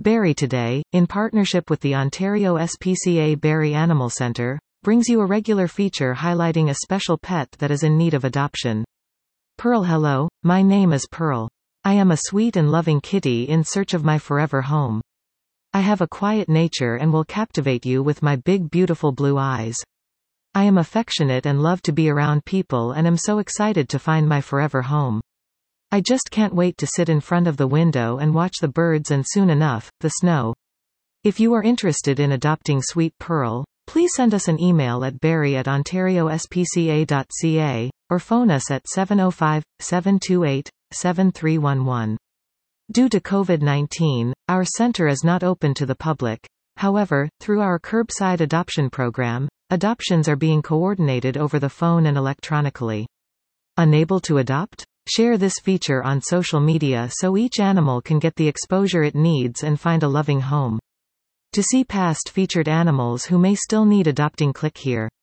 Barrie Today, in partnership with the Ontario SPCA Barrie Animal Centre, brings you a regular feature highlighting a special pet that is in need of adoption. Pearl. Hello, my name is Pearl. I am a sweet and loving kitty in search of my forever home. I have a quiet nature and will captivate you with my big beautiful blue eyes. I am affectionate and love to be around people and am so excited to find my forever home. I just can't wait to sit in front of the window and watch the birds and soon enough, the snow. If you are interested in adopting Sweet Pearl, please send us an email at barrie@ontariospca.ca, or phone us at 705-728-7311. Due to COVID-19, our center is not open to the public. However, through our curbside adoption program, adoptions are being coordinated over the phone and electronically. Unable to adopt? Share this feature on social media so each animal can get the exposure it needs and find a loving home. To see past featured animals who may still need adopting, click here.